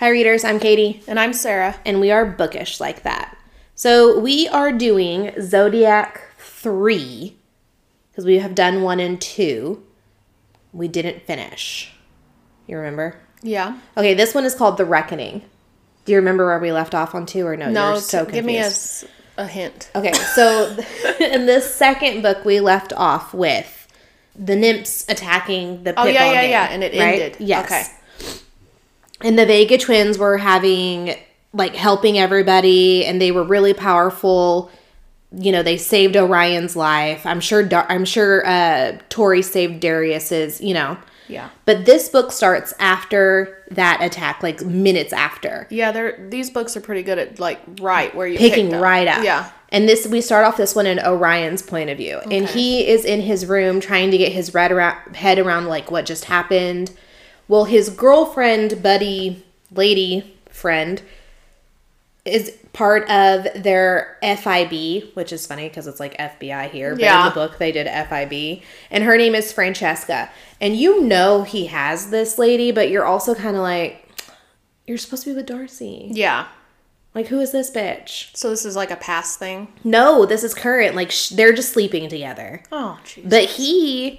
Hi readers, I'm Katie. And I'm Sarah. And we are bookish like that. So we are doing Zodiac 3, because we have done 1 and 2. We didn't finish. You remember? Yeah. Okay, this one is called The Reckoning. Do you remember where we left off on 2 or no? No, You're so give me confused. a hint. Okay, so in this second book, we left off with the nymphs attacking the pitfall game. Yeah, and it ended. Yes. Okay. And the Vega twins were helping everybody, and they were really powerful. You know, they saved Orion's life. I'm sure Tori saved Darius's, Yeah. But this book starts after that attack, like minutes after. Yeah, these books are pretty good at right where you Picking picked up. right up. Yeah. And we start off this one in Orion's point of view. Okay. And he is in his room trying to get his head around what just happened. Well, his girlfriend, buddy, lady friend, is part of their FIB, which is funny because it's like FBI here. But in the book, they did FIB. And her name is Francesca. And he has this lady, but you're also kind of like, you're supposed to be with Darcy. Yeah. Who is this bitch? So this is a past thing? No, this is current. They're just sleeping together. Oh, Jesus. But he...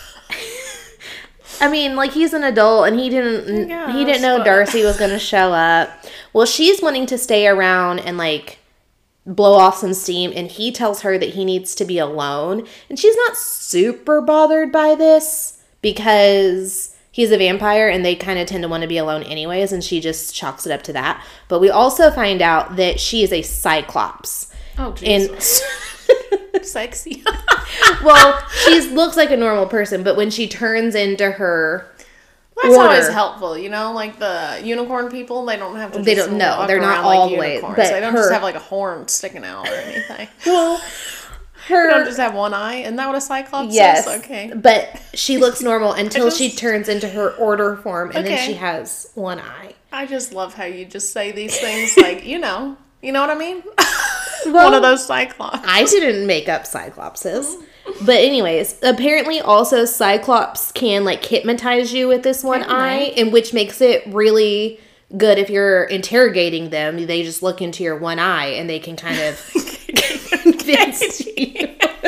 he's an adult, and he didn't know Darcy was going to show up. Well, she's wanting to stay around and, blow off some steam, and he tells her that he needs to be alone. And she's not super bothered by this because he's a vampire, and they kind of tend to want to be alone anyways, and she just chalks it up to that. But we also find out that she is a Cyclops. Oh, Jesus. Sexy. Well, she looks like a normal person, but when she turns into her that's always helpful, the unicorn people, they don't have to they don't know. They're not all the way. But they don't just have a horn sticking out or anything. Well, they don't just have one eye. Isn't that what a Cyclops is? Okay. But she looks normal until she turns into her order form, and then she has one eye. I just love how you just say these things you know what I mean? Well, one of those Cyclops. I didn't make up Cyclopses. But anyways, apparently also Cyclops can hypnotize you with this one eye, and which makes it really good if you're interrogating them. They just look into your one eye and they can kind of convince you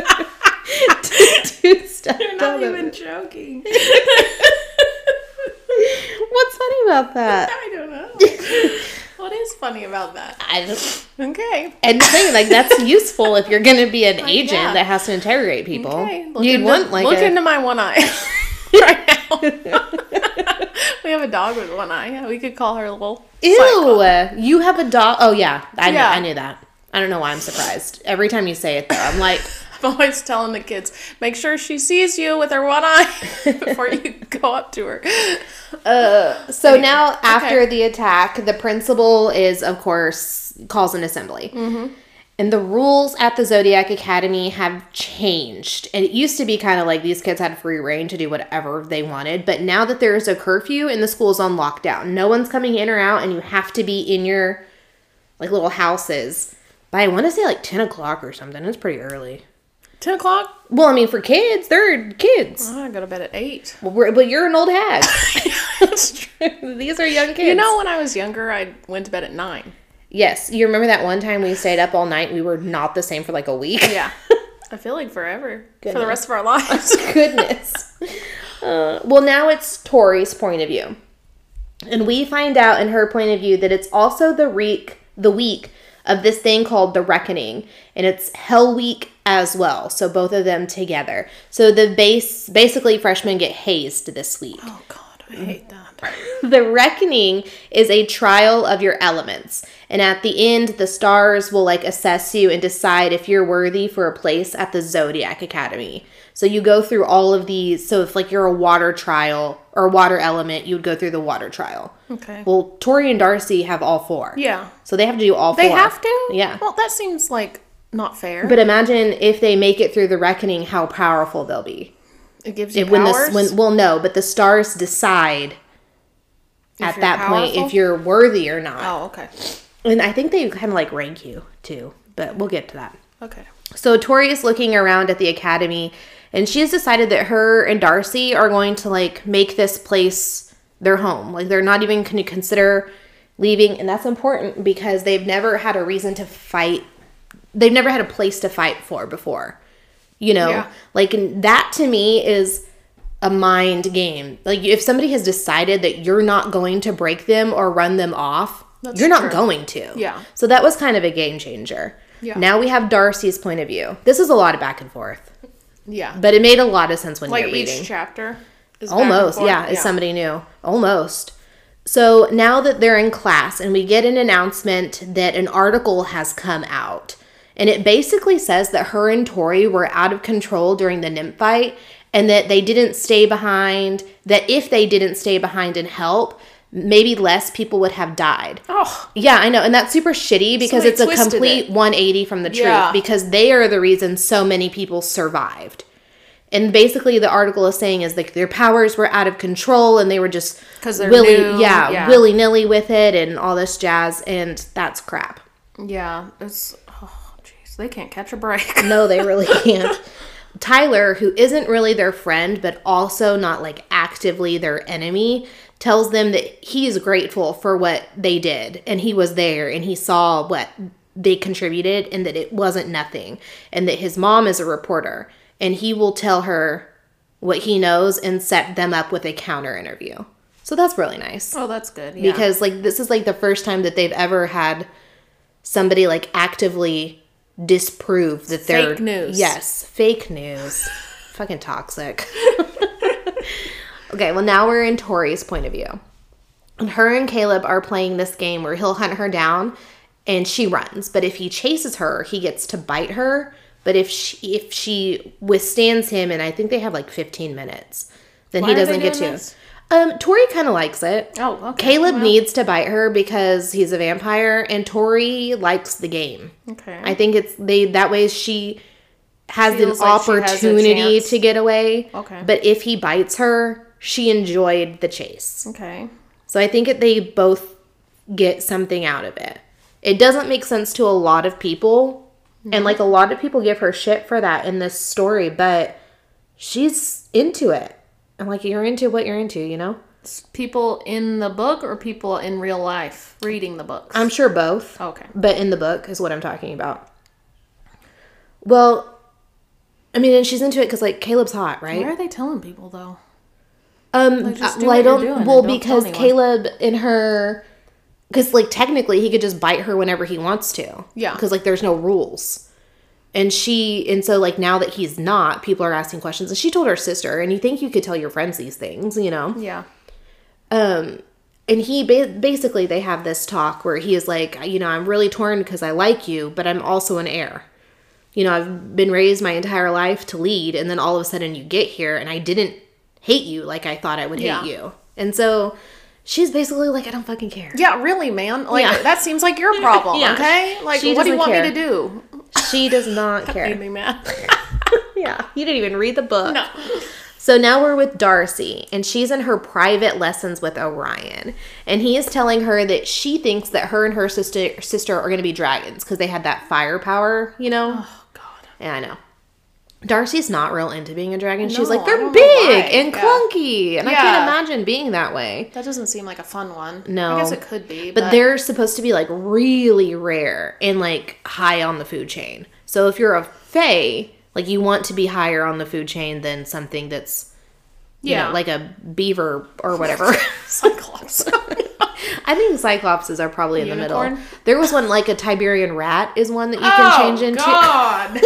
to do stuff. You're not even joking. What's funny about that? I don't know. What is funny about that? Okay. And the thing, that's useful if you're going to be an agent that has to interrogate people. Okay. Look into my one eye right now. We have a dog with one eye. We could call her little Cyclops. Ew. You have a dog? Oh, yeah. I knew that. I don't know why I'm surprised. Every time you say it, though, I'm like... I'm always telling the kids, make sure she sees you with her one eye before you go up to her. Now, after the attack, the principal calls an assembly. Mm-hmm. And the rules at the Zodiac Academy have changed. And it used to be kind of these kids had free reign to do whatever they wanted. But now that there is a curfew and the school's on lockdown, no one's coming in or out, and you have to be in your little houses by, I want to say 10 o'clock or something. It's pretty early. 10 o'clock? Well, for kids, they're kids. I go to bed at 8. Well, but you're an old hag. That's true. These are young kids. When I was younger, I went to bed at 9. Yes. You remember that one time we stayed up all night? We were not the same for a week. Yeah. I feel like forever. Goodness. For the rest of our lives. Goodness. Well, now it's Tori's point of view. And we find out in her point of view that it's also the week of this thing called The Reckoning. And it's Hell Week as well. So both of them together. So basically freshmen get hazed this week. Oh, God. I hate that. The Reckoning is a trial of your elements. And at the end, the stars will assess you and decide if you're worthy for a place at the Zodiac Academy. So you go through all of these. So if you're a water trial or water element, you would go through the water trial. Okay. Well, Tori and Darcy have all 4. Yeah. So they have to do all 4. They have to? Yeah. Well, that seems not fair. But imagine if they make it through the Reckoning, how powerful they'll be. It gives you powers? No, but the stars decide at that point if you're worthy or not. Oh, okay. And I think they kind of rank you too, but we'll get to that. Okay. So Tori is looking around at the academy, and she has decided that her and Darcy are going to make this place their home. They're not even going to consider leaving. And that's important because they've never had a reason to fight. They've never had a place to fight for before. You know? Yeah. Like, that to me is a mind game. Like, if somebody has decided that you're not going to break them or run them off, you're not going to. Yeah. So that was kind of a game changer. Yeah. Now we have Darcy's point of view. This is a lot of back and forth. Yeah. But it made a lot of sense when you're reading. Like each chapter is almost, yeah, is somebody new. Almost. So now that they're in class and we get an announcement that an article has come out. And it basically says that her and Tori were out of control during the nymph fight and that they didn't stay behind, that if they didn't stay behind and help, maybe less people would have died. Oh. Yeah, I know. And that's super shitty because it's a complete 180 from the truth because they are the reason so many people survived. And basically the article is saying is like their powers were out of control and they were just willy-nilly with it and all this jazz, and that's crap. Yeah, it's they can't catch a break. No, they really can't. Tyler, who isn't really their friend, but also not like actively their enemy, tells them that he is grateful for what they did. And he was there and he saw what they contributed and that it wasn't nothing. And that his mom is a reporter. And he will tell her what he knows and set them up with a counter interview. So that's really nice. Oh, that's good. Yeah. Because like this is like the first time that they've ever had somebody like actively disprove that they're fake news. Yes, fake news. Fucking toxic. Okay, well now we're in Tori's point of view. And her and Caleb are playing this game where he'll hunt her down and she runs. But if he chases her, he gets to bite her. But if she withstands him, and I think they have like 15 minutes, then he doesn't get to. This? Tori kind of likes it. Oh, okay. Caleb needs to bite her because he's a vampire, and Tori likes the game. Okay. I think that way she has an opportunity to get away. Okay. But if he bites her, she enjoyed the chase. Okay. So I think they both get something out of it. It doesn't make sense to a lot of people, and like a lot of people give her shit for that in this story, but she's into it. And like, you're into what you're into, you know? People in the book or people in real life reading the books? I'm sure both. Okay. But in the book is what I'm talking about. Well, I mean, and she's into it because like Caleb's hot, right? Why are they telling people though? Because Caleb and her, because like technically he could just bite her whenever he wants to. Yeah. Because like there's no rules. And so like now that he's not, people are asking questions. And she told her sister, and you think you could tell your friends these things, you know? Yeah. And he basically they have this talk where he is like, you know, I'm really torn because I like you, but I'm also an heir. You know, I've been raised my entire life to lead, and then all of a sudden you get here and I didn't hate you like I thought I would hate you. And so she's basically like, I don't fucking care. Yeah, really, man. Like that seems like your problem, okay? Like, what do you want me to do? She does not care. Made me mad. Yeah, you didn't even read the book. No. So now we're with Darcy, and she's in her private lessons with Orion. And he is telling her that she thinks that her and her sister are going to be dragons because they had that firepower, you know? Oh, God. Yeah, I know. Darcy's not real into being a dragon. She's like, they're big and clunky. And I can't imagine being that way. That doesn't seem like a fun one. No. I guess it could be. But they're supposed to be like really rare and like high on the food chain. So if you're a fae, like you want to be higher on the food chain than something that's, you know, like a beaver or whatever. Cyclops. I think cyclopses are probably in the middle. There was one like a Tiberian rat is one that you can change into. Oh, God.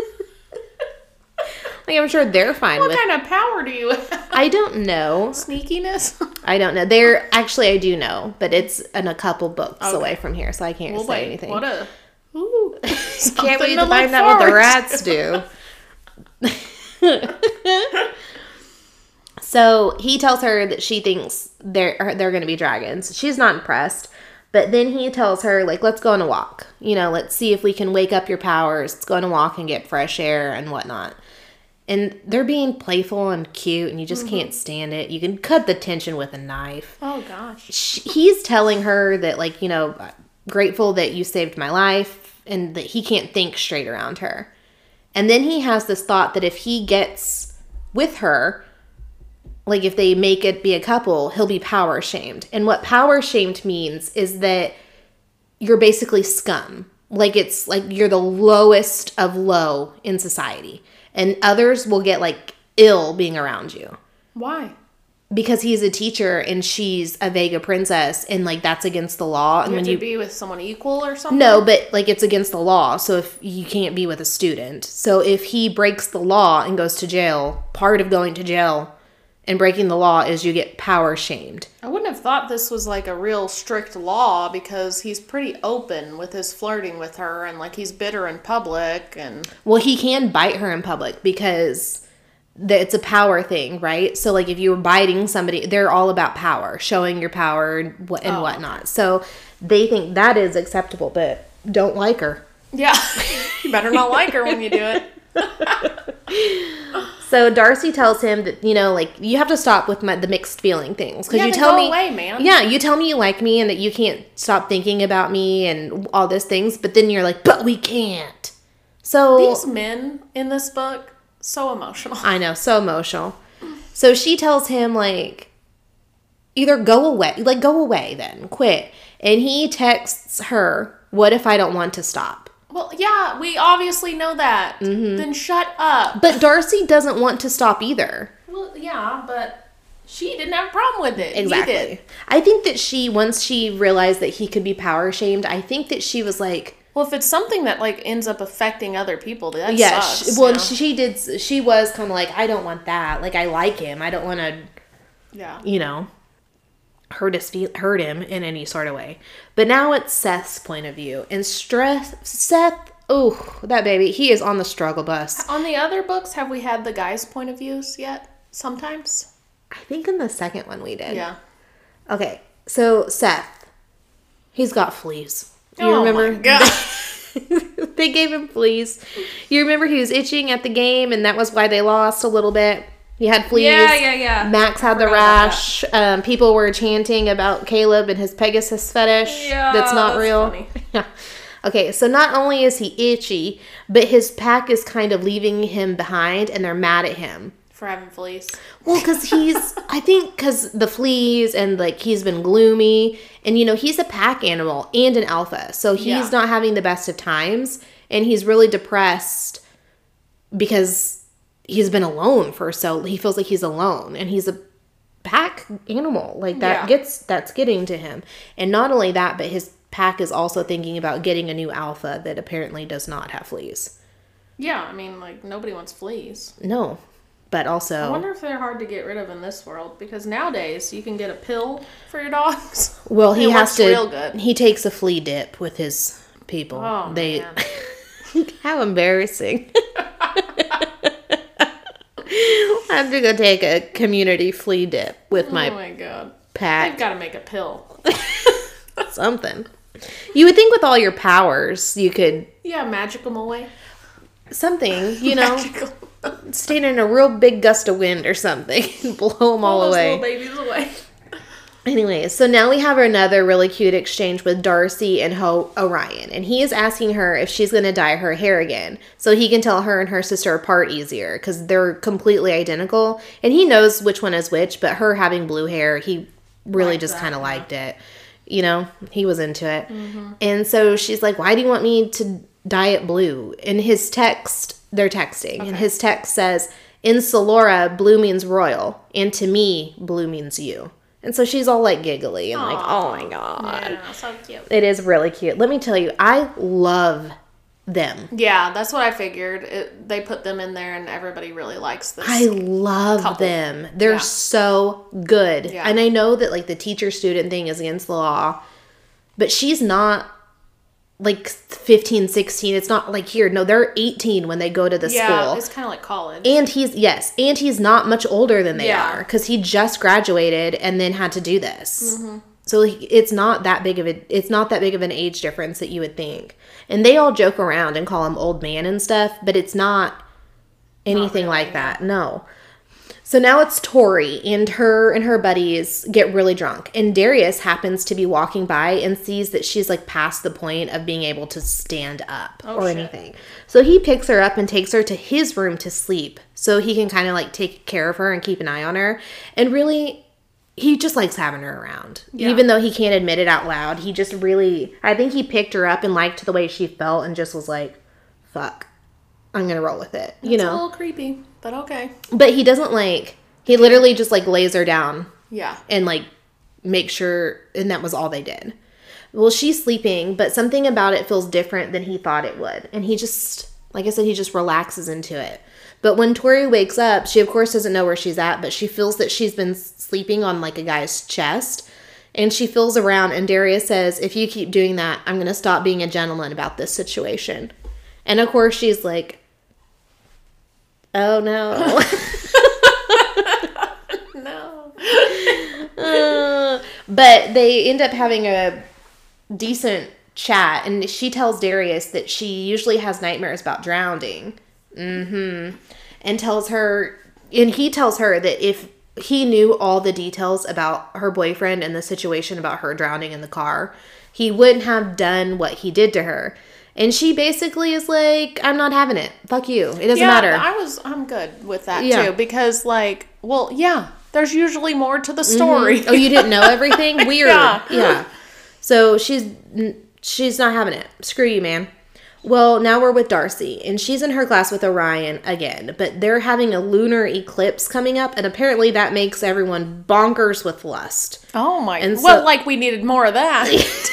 Like, I'm sure they're fine with. What kind of power do you have? I don't know. Sneakiness? I don't know. I do know, but it's in a couple books away from here, so I can't say anything. What a... Ooh. Can't wait to find out what the rats do. So he tells her that she thinks they're going to be dragons. She's not impressed. But then he tells her, like, let's go on a walk. You know, let's see if we can wake up your powers. Let's go on a walk and get fresh air and whatnot. And they're being playful and cute, and you just can't stand it. You can cut the tension with a knife. Oh, gosh. He's telling her that, like, you know, grateful that you saved my life, and that he can't think straight around her. And then he has this thought that if he gets with her, like if they make it be a couple, he'll be power shamed. And what power shamed means is that you're basically scum. Like it's like you're the lowest of low in society. And others will get like ill being around you. Why? Because he's a teacher and she's a Vega princess and like that's against the law. And you have to be with someone equal or something? No, but like it's against the law. So if you can't be with a student. So if he breaks the law and goes to jail, part of going to jail and breaking the law is you get power shamed. I wouldn't have thought this was like a real strict law because he's pretty open with his flirting with her and like he's bitter in public and... Well, he can bite her in public because it's a power thing, right? So like if you were biting somebody, they're all about power, showing your power and whatnot. So they think that is acceptable, but don't like her. Yeah. You better not like her when you do it. So Darcy tells him that, you know, like, you have to stop with the mixed feeling things. Because you tell me, away, man. Yeah, you tell me you like me and that you can't stop thinking about me and all these things. But then you're like, but we can't. So these men in this book, so emotional. I know, so emotional. So she tells him, like, either go away. Like, go away then. Quit. And he texts her, what if I don't want to stop? Well, yeah, we obviously know that. Mm-hmm. Then shut up. But Darcy doesn't want to stop either. Well, yeah, but she didn't have a problem with it. Exactly. He did. I think that once she realized that he could be power shamed, I think that she was like... Well, if it's something that, like, ends up affecting other people, that sucks. She was kind of like, I don't want that. Like, I like him. I don't want to, you know, hurt him in any sort of way. But now it's Seth's point of view. And Seth, oh, that baby, he is on the struggle bus. On the other books, have we had the guys' point of views yet? Sometimes? I think in the second one we did. Yeah. Okay, so Seth, he's got fleas. You remember? My God. They gave him fleas. You remember he was itching at the game and that was why they lost a little bit? He had fleas. Yeah. Max had the rash. People were chanting about Caleb and his Pegasus fetish. Yeah, that's not real. Funny. Yeah. Okay, so not only is he itchy, but his pack is kind of leaving him behind, and they're mad at him for having fleas. Well, because because the fleas and like he's been gloomy, and you know he's a pack animal and an alpha, so he's not having the best of times, and he's really depressed because he's been alone he feels like he's alone, and he's a pack animal. Like that's getting to him. And not only that, but his pack is also thinking about getting a new alpha that apparently does not have fleas. Yeah, I mean, like, nobody wants fleas. No, but also... I wonder if they're hard to get rid of in this world, because nowadays you can get a pill for your dogs. Well, he has to... real good. He takes a flea dip with his people. Oh, man. How embarrassing. I have to go take a community flea dip with my God. pack. They've got to make a pill. Something. You would think with all your powers, you could... Yeah, magic them away. Something, you know. Stand in a real big gust of wind or something. Blow them all away. Little babies away. Anyway, so now we have another really cute exchange with Darcy and Orion. And he is asking her if she's going to dye her hair again. So he can tell her and her sister apart easier. Because they're completely identical. And he knows which one is which. But her having blue hair, he really just kind of liked it. You know, he was into it. Mm-hmm. And so she's like, why do you want me to dye it blue? In his text, they're texting. Okay. And his text says, in Solora, blue means royal. And to me, blue means you. And so she's all like giggly and like, oh my God. Yeah, so cute. It is really cute. Let me tell you, I love them. Yeah, that's what I figured. They put them in there and everybody really likes this. I love them. They're so good. Yeah. And I know that like the teacher-student thing is against the law, but she's not like 15, 16. It's not like here. No, they're 18 when they go to the school. Yeah, it's kind of like college. And he's not much older than they are because he just graduated and then had to do this. Mm-hmm. So it's not that big of an age difference that you would think. And they all joke around and call him old man and stuff, but it's not anything like that. No. So now it's Tori, and her buddies get really drunk. And Darius happens to be walking by and sees that she's like past the point of being able to stand up anything. So he picks her up and takes her to his room to sleep so he can kind of like take care of her and keep an eye on her. And really, he just likes having her around. Yeah. Even though he can't admit it out loud, he just really, I think he picked her up and liked the way she felt and just was like, fuck, I'm going to roll with it. That's a little creepy, but okay. But he doesn't like, he literally just like lays her down. Yeah. And like make sure, and that was all they did. Well, she's sleeping, but something about it feels different than he thought it would. And he just, like I said, he just relaxes into it. But when Tori wakes up, she of course doesn't know where she's at, but she feels that she's been sleeping on like a guy's chest. And she feels around, and Darius says, if you keep doing that, I'm going to stop being a gentleman about this situation. And of course she's like, oh no. No. But they end up having a decent chat, and she tells Darius that she usually has nightmares about drowning. And he tells her that if he knew all the details about her boyfriend and the situation about her drowning in the car, he wouldn't have done what he did to her. And she basically is like, I'm not having it. Fuck you. It doesn't matter. I'm good with that too, because like, well, yeah, there's usually more to the story. Oh, you didn't know everything? Weird. Yeah. So she's not having it. Screw you, man. Well, now we're with Darcy, and she's in her class with Orion again, but they're having a lunar eclipse coming up, and apparently that makes everyone bonkers with lust. Oh my! Well, like we needed more of that.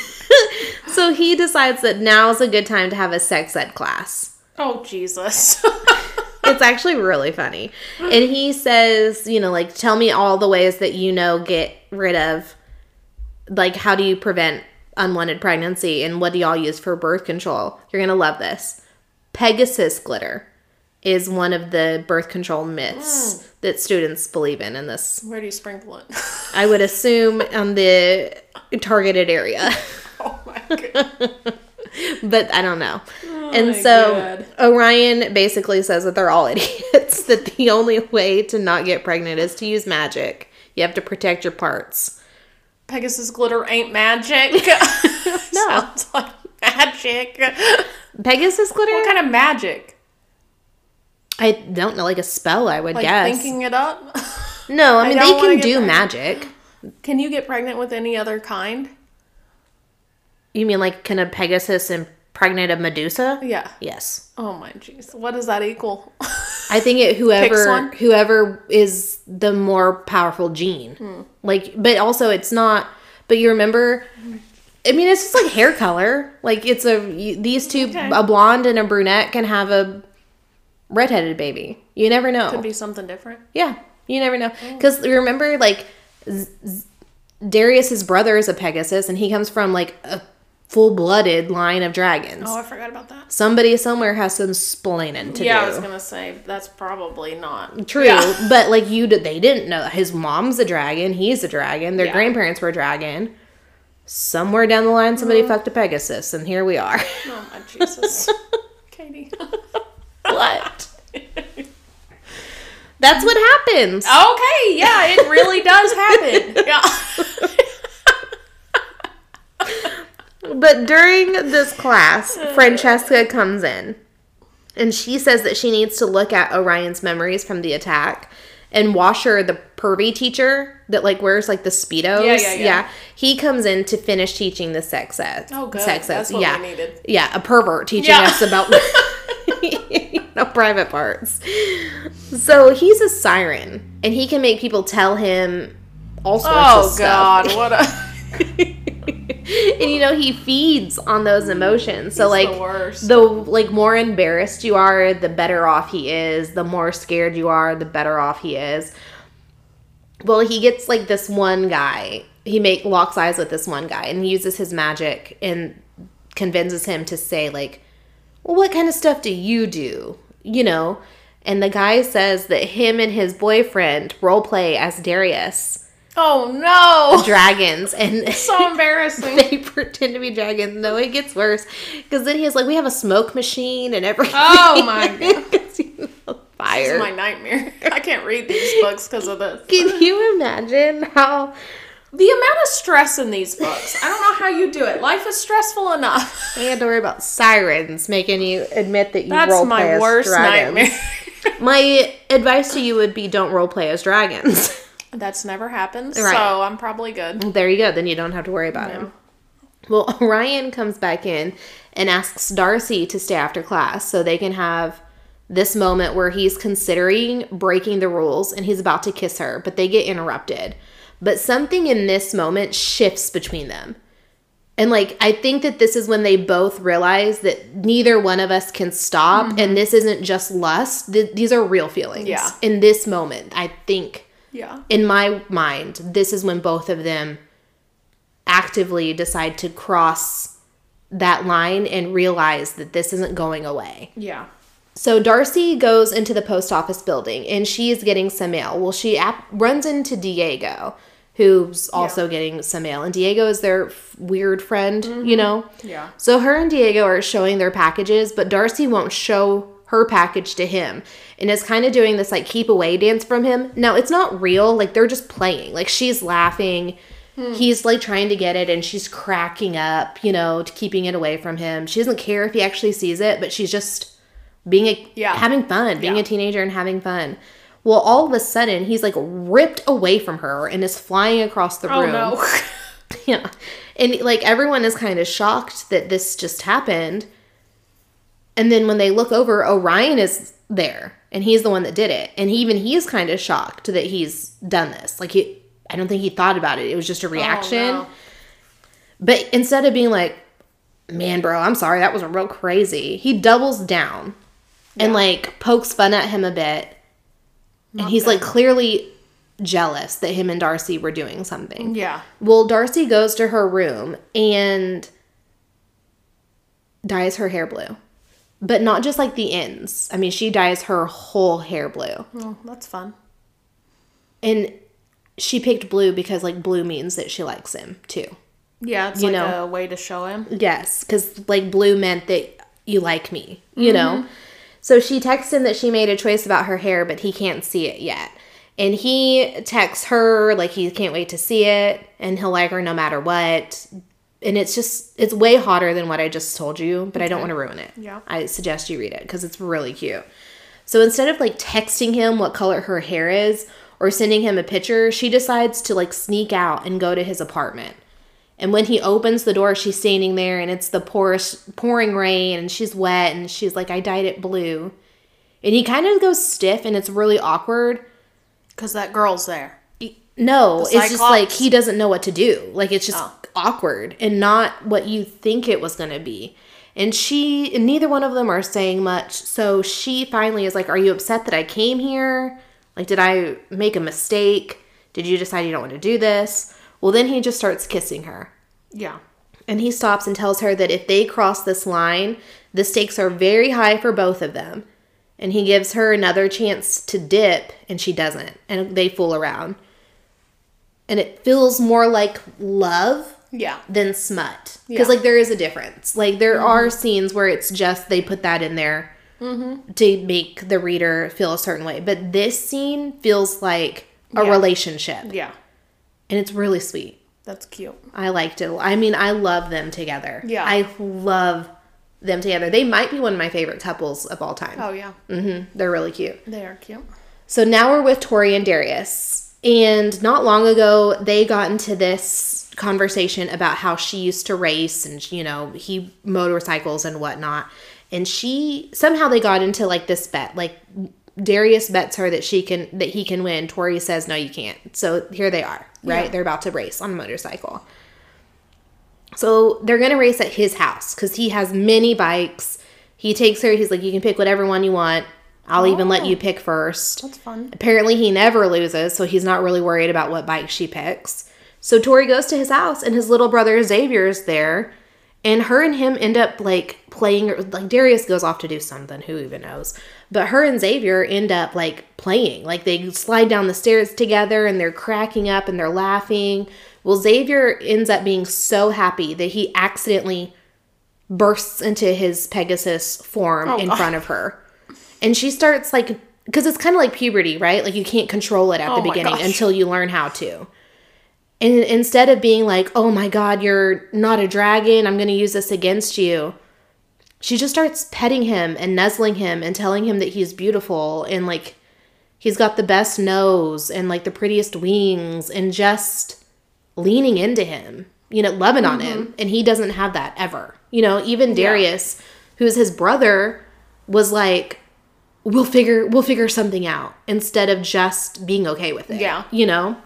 So he decides that now's a good time to have a sex ed class. Oh, Jesus. It's actually really funny. And he says, like, tell me all the ways that get rid of, like, how do you prevent unwanted pregnancy, and what do y'all use for birth control? You're going to love this. Pegasus glitter is one of the birth control myths that students believe in this. Where do you sprinkle it? I would assume on the targeted area. Oh my God. But I don't know. And so God. Orion basically says that they're all idiots, that the only way to not get pregnant is to use magic. You have to protect your parts. Pegasus glitter ain't magic. No. Sounds like magic. Pegasus glitter? What kind of magic? I don't know, like a spell, I would like guess. Thinking it up? No, I mean, they can do magic. Can you get pregnant with any other kind? You mean like, can a Pegasus impregnate a Medusa? Yeah. Yes. Oh my jeez. What does that equal? I think whoever is the more powerful gene. Like, but also it's not, but you remember, I mean, it's just like hair color. Like these two, a blonde and a brunette can have a redheaded baby. You never know. Could be something different. Yeah. You never know. Because remember, like, Darius's brother is a Pegasus, and he comes from like a full-blooded line of dragons. Oh, I forgot about that. Somebody somewhere has some splaining to do. Yeah, I was gonna say that's probably not true. Yeah. But like they didn't know. His mom's a dragon. He's a dragon. Their grandparents were a dragon. Somewhere down the line, somebody fucked a Pegasus, and here we are. Oh my Jesus, Katie. What? That's what happens. Okay, yeah, it really does happen. Yeah. But during this class, Francesca comes in, and she says that she needs to look at Orion's memories from the attack, and Washer, the pervy teacher that like wears like the Speedos. Yeah. He comes in to finish teaching the sex ed. Oh, good. Sex ed. That's what we needed. Yeah, a pervert teaching us about private parts. So he's a siren, and he can make people tell him all sorts of stuff. Oh God, what a... And he feeds on those emotions. So like the more embarrassed you are, the better off he is. The more scared you are, the better off he is. Well, he gets like this one guy. He locks eyes with this one guy and uses his magic and convinces him to say like, well, what kind of stuff do you do? And the guy says that him and his boyfriend role play as Darius. Oh no! Dragons. And so embarrassing. They pretend to be dragons. No, it gets worse. Because then he's like, we have a smoke machine and everything. Oh my God. Fire. This is my nightmare. I can't read these books because of this. Can you imagine how... The amount of stress in these books. I don't know how you do it. Life is stressful enough. You had to worry about sirens making you admit that you roleplay as dragons. That's my worst nightmare. My advice to you would be don't roleplay as dragons. That's never happened, right. So I'm probably good. There you go. Then you don't have to worry about him. Well, Orion comes back in and asks Darcy to stay after class so they can have this moment where he's considering breaking the rules and he's about to kiss her, but they get interrupted. But something in this moment shifts between them. And, like, I think that this is when they both realize that neither one of us can stop. Mm-hmm. And this isn't just lust. These are real feelings. Yeah. In this moment, I think, yeah, in my mind, this is when both of them actively decide to cross that line and realize that this isn't going away. Yeah. So Darcy goes into the post office building and she is getting some mail. Well, she runs into Diego, who's also getting some mail. And Diego is their weird friend, you know? Yeah. So her and Diego are showing their packages, but Darcy won't show her package to him. And is kind of doing this, like, keep away dance from him. Now, it's not real. Like, they're just playing. Like, she's laughing. He's, like, trying to get it, and she's cracking up, you know, keeping it away from him. She doesn't care if he actually sees it, but she's just... having fun, being a teenager and having fun. Well, all of a sudden, he's, like, ripped away from her and is flying across the room. Oh, no. Yeah. And, like, everyone is kind of shocked that this just happened. And then when they look over, Orion is there. And he's the one that did it. And he's kind of shocked that he's done this. Like, I don't think he thought about it. It was just a reaction. Oh, no. But instead of being like, man, bro, I'm sorry, that was real crazy. He doubles down. And, like, pokes fun at him a bit. And he's, like, clearly jealous that him and Darcy were doing something. Yeah. Well, Darcy goes to her room and dyes her hair blue. But not just, like, the ends. I mean, she dyes her whole hair blue. Oh, that's fun. And she picked blue because, like, blue means that she likes him, too. Yeah, it's a way to show him. Yes, because, like, blue meant that you like me, you know? So she texts him that she made a choice about her hair, but he can't see it yet. And he texts her, like, he can't wait to see it, and he'll like her no matter what. And it's way hotter than what I just told you, but I don't want to ruin it. Yeah. I suggest you read it, because it's really cute. So instead of, like, texting him what color her hair is, or sending him a picture, she decides to, like, sneak out and go to his apartment. And when he opens the door, she's standing there, and it's the pouring rain, and she's wet, and she's like, I dyed it blue. And he kind of goes stiff, and it's really awkward. Because that girl's there. No, it's just like he doesn't know what to do. Like, it's just awkward and not what you think it was going to be. And neither one of them are saying much. So she finally is like, are you upset that I came here? Like, did I make a mistake? Did you decide you don't want to do this? Well, then he just starts kissing her. Yeah. And he stops and tells her that if they cross this line, the stakes are very high for both of them. And he gives her another chance to dip, and she doesn't. And they fool around. And it feels more like love than smut. Because, like, there is a difference. Like, there are scenes where it's just they put that in there to make the reader feel a certain way. But this scene feels like a relationship. Yeah. And it's really sweet. That's cute. I liked it. I mean, I love them together. Yeah. I love them together. They might be one of my favorite couples of all time. Oh, yeah. They're really cute. They are cute. So now we're with Tori and Darius. And not long ago, they got into this conversation about how she used to race and, you know, he motorcycles and whatnot. And somehow they got into, like, this bet. Like, Darius bets her that he can win. Tori says, no, you can't. So here they are, right? Yeah. They're about to race on a motorcycle. So they're going to race at his house because he has many bikes. He takes her. He's like, you can pick whatever one you want. I'll even let you pick first. That's fun. Apparently he never loses, so he's not really worried about what bike she picks. So Tori goes to his house, and his little brother Xavier is there. And her and him end up, like, playing, like, Darius goes off to do something, who even knows. But her and Xavier end up, like, playing. Like, they slide down the stairs together, and they're cracking up, and they're laughing. Well, Xavier ends up being so happy that he accidentally bursts into his Pegasus form in front of her. And she starts, like, because it's kind of like puberty, right? Like you can't control it at the beginning until you learn how to. And instead of being like, oh my God, you're not a dragon, I'm going to use this against you. She just starts petting him and nuzzling him and telling him that he's beautiful and like he's got the best nose and like the prettiest wings and just leaning into him, you know, loving on him. And he doesn't have that ever. You know, even Darius, who's his brother, was like, we'll figure something out instead of just being okay with it. Yeah. You know?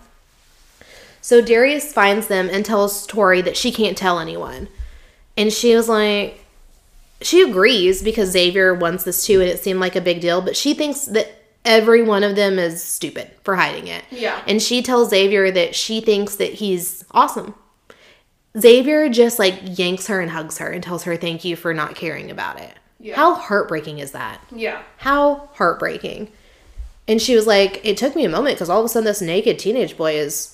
So Darius finds them and tells Tori that she can't tell anyone. And she was like, she agrees because Xavier wants this too and it seemed like a big deal, but she thinks that every one of them is stupid for hiding it. Yeah. And she tells Xavier that she thinks that he's awesome. Xavier just like yanks her and hugs her and tells her thank you for not caring about it. Yeah. How heartbreaking is that? Yeah. How heartbreaking. And she was like, it took me a moment because all of a sudden this naked teenage boy is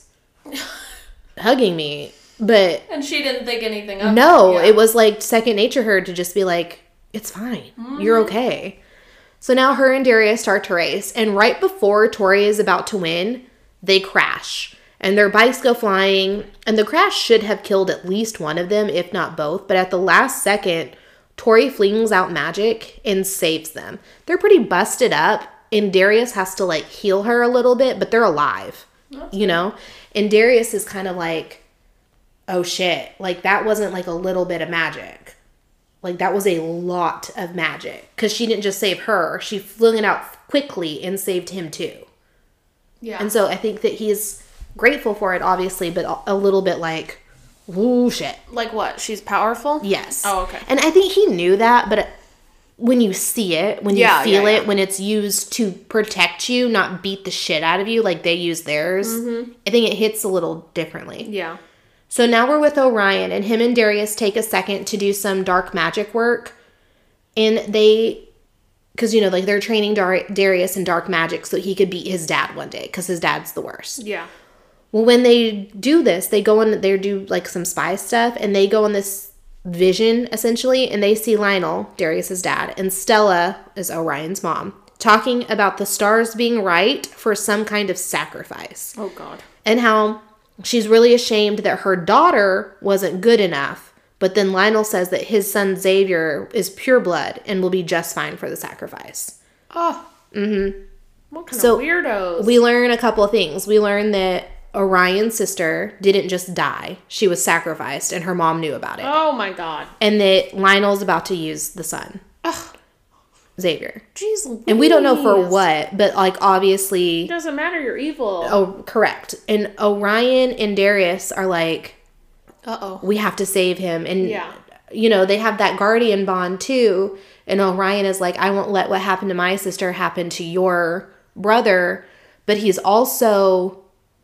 hugging me. But and she didn't think anything of it. No, it was like second nature her to just be like, it's fine. You're okay. So now her and Darius start to race. And right before Tori is about to win, they crash. And their bikes go flying. And the crash should have killed at least one of them, if not both. But at the last second, Tori flings out magic and saves them. They're pretty busted up. And Darius has to like heal her a little bit. But they're alive. You know? And Darius is kind of like, oh shit, like that wasn't like a little bit of magic. Like that was a lot of magic. Because she didn't just save her. She flung it out quickly and saved him too. Yeah. And so I think that he's grateful for it, obviously, but a little bit like, ooh, shit. Like what? She's powerful? Yes. Oh, okay. And I think he knew that, but when you see it, when you feel it, when it's used to protect you, not beat the shit out of you like they use theirs, I think it hits a little differently. Yeah. So now we're with Orion, and him and Darius take a second to do some dark magic work. And because, you know, like they're training Darius in dark magic so he could beat his dad one day, because his dad's the worst. Yeah. Well, when they do this, they do like some spy stuff, and they go on this vision, essentially, and they see Lionel, Darius's dad, and Stella is Orion's mom, talking about the stars being right for some kind of sacrifice. Oh, God. And how she's really ashamed that her daughter wasn't good enough. But then Lionel says that his son Xavier is pure blood and will be just fine for the sacrifice. Oh. Mm-hmm. What kind of weirdos? We learn a couple of things. We learn that Orion's sister didn't just die. She was sacrificed and her mom knew about it. Oh my God. And that Lionel's about to use the son. Ugh. Xavier. Jeez Louise. And we don't know for what, but like obviously... It doesn't matter, you're evil. Oh, correct. And Orion and Darius are like, uh-oh, we have to save him. And, you know, they have that guardian bond too. And Orion is like, I won't let what happened to my sister happen to your brother. But he's also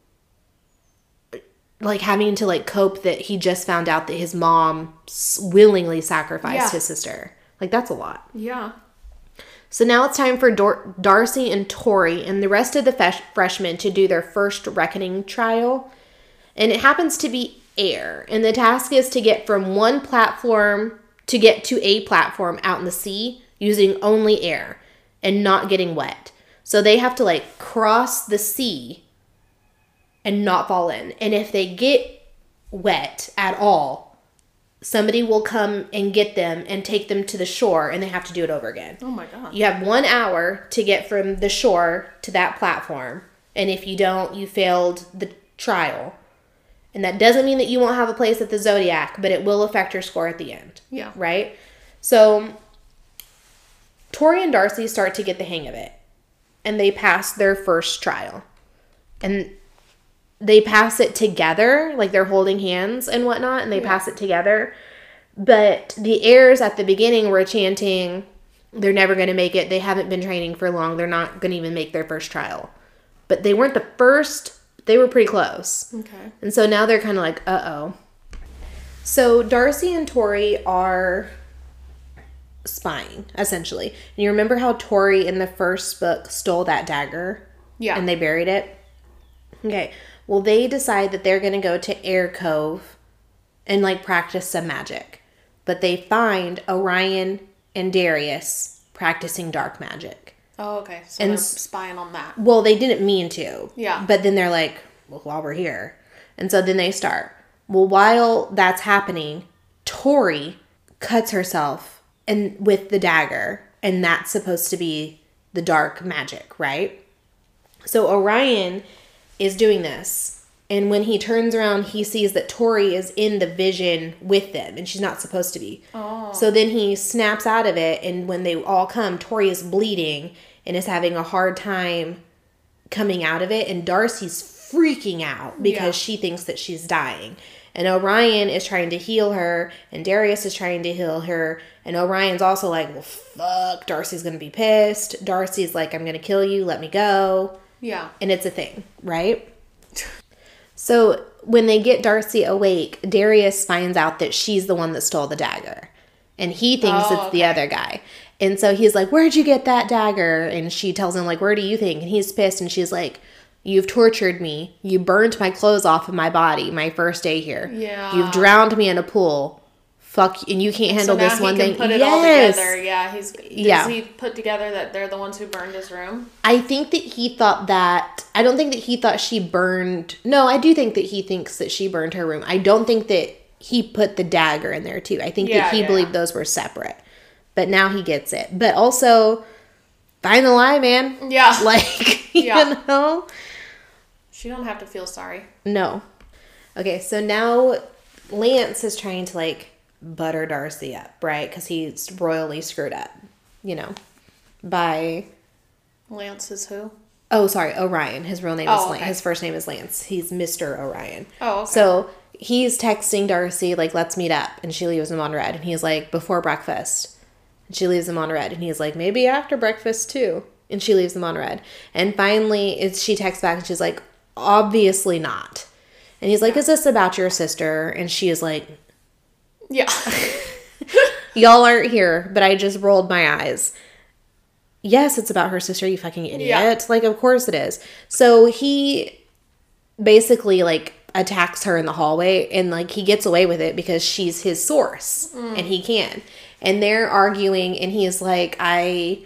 like having to like cope that he just found out that his mom willingly sacrificed his sister. Like that's a lot. Yeah. So now it's time for Darcy and Tori and the rest of the freshmen to do their first reckoning trial. And it happens to be air. And the task is to get from one platform to get to a platform out in the sea using only air and not getting wet. So they have to like cross the sea and not fall in. And if they get wet at all, somebody will come and get them and take them to the shore, and they have to do it over again. Oh my God. You have 1 hour to get from the shore to that platform. And if you don't, you failed the trial. And that doesn't mean that you won't have a place at the Zodiac, but it will affect your score at the end. Yeah. Right? So Tori and Darcy start to get the hang of it. And they pass their first trial. And they pass it together, like they're holding hands and whatnot, and they pass it together. But the heirs at the beginning were chanting, they're never going to make it. They haven't been training for long. They're not going to even make their first trial. But they weren't the first. They were pretty close. Okay. And so now they're kind of like, uh-oh. So Darcy and Tori are spying, essentially. And you remember how Tori in the first book stole that dagger? Yeah. And they buried it? Okay. Well, they decide that they're going to go to Air Cove and, like, practice some magic. But they find Orion and Darius practicing dark magic. Oh, okay. So they're spying on that. Well, they didn't mean to. Yeah. But then they're like, well, while we're here. And so then they start. Well, while that's happening, Tori cuts herself with the dagger. And that's supposed to be the dark magic, right? So Orion is doing this. And when he turns around, he sees that Tori is in the vision with them. And she's not supposed to be. Oh. So then he snaps out of it. And when they all come, Tori is bleeding and is having a hard time coming out of it. And Darcy's freaking out because she thinks that she's dying. And Orion is trying to heal her. And Darius is trying to heal her. And Orion's also like, well, fuck. Darcy's going to be pissed. Darcy's like, I'm going to kill you. Let me go. Yeah. And it's a thing, right? So when they get Darcy awake, Darius finds out that she's the one that stole the dagger. And he thinks it's the other guy. And so he's like, where'd you get that dagger? And she tells him, like, where do you think? And he's pissed. And she's like, you've tortured me. You burned my clothes off of my body my first day here. Yeah. You've drowned me in a pool. Fuck, and you can't handle this one thing. Put it all together. Yeah, does he put together that they're the ones who burned his room? I think that he thought that. I don't think that he thought she burned. No, I do think that he thinks that she burned her room. I don't think that he put the dagger in there too. I think that he believed those were separate. But now he gets it. But also, find the lie, man. Yeah. Like, you know? She don't have to feel sorry. No. Okay, so now Lance is trying to, like, butter Darcy up, right? Because he's royally screwed up, you know, by... Lance is who? Oh, sorry, Orion. His real name is Lance. His first name is Lance. He's Mr. Orion. Oh, okay. So he's texting Darcy, like, let's meet up. And she leaves him on red. And he's like, before breakfast. And she leaves him on red. And he's like, maybe after breakfast, too. And she leaves him on red. And finally, she texts back and she's like, obviously not. And he's like, is this about your sister? And she is like... Yeah. Y'all aren't here, but I just rolled my eyes. Yes, it's about her sister, you fucking idiot. Yeah. Like, of course it is. So he basically, like, attacks her in the hallway, and, like, he gets away with it because she's his source, and he can. And they're arguing, and he's like, I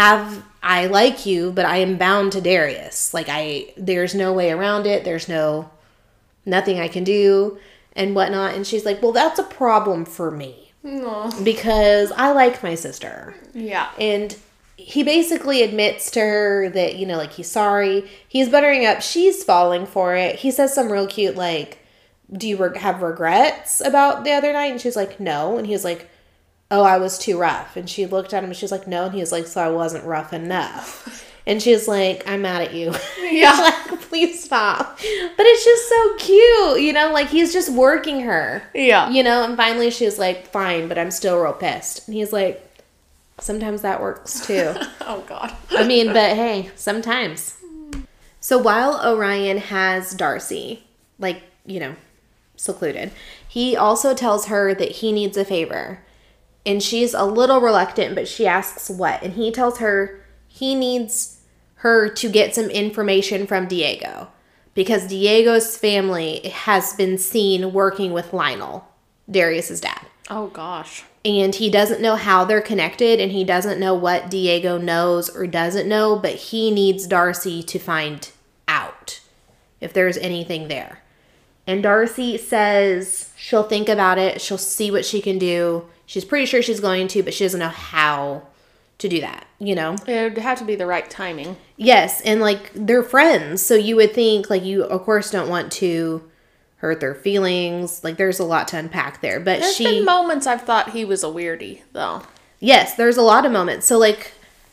like you, but I am bound to Darius. Like, there's no way around it. There's nothing I can do. And whatnot. And she's like, well, that's a problem for me. No. Because I like my sister. Yeah. And he basically admits to her that, you know, like, he's sorry. He's buttering up. She's falling for it. He says some real cute, like, do you have regrets about the other night? And she's like, no. And he's like, oh, I was too rough. And she looked at him and she's like, no. And he was like, so I wasn't rough enough. And she's like, I'm mad at you. Yeah. Like, please stop. But it's just so cute, you know? Like, he's just working her. Yeah. You know? And finally she's like, fine, but I'm still real pissed. And he's like, sometimes that works too. Oh, God. I mean, but hey, sometimes. So while Orion has Darcy, like, you know, secluded, he also tells her that he needs a favor. And she's a little reluctant, but she asks what? And he tells her he needs her to get some information from Diego, because Diego's family has been seen working with Lionel, Darius's dad. Oh, gosh. And he doesn't know how they're connected, and he doesn't know what Diego knows or doesn't know, but he needs Darcy to find out if there's anything there. And Darcy says she'll think about it. She'll see what she can do. She's pretty sure she's going to, but she doesn't know how to do that, you know? It would have to be the right timing. Yes, and, like, they're friends, so you would think, like, you, of course, don't want to hurt their feelings. Like, there's a lot to unpack there, but There's been moments I've thought he was a weirdie, though. Yes, there's a lot of moments. So, like,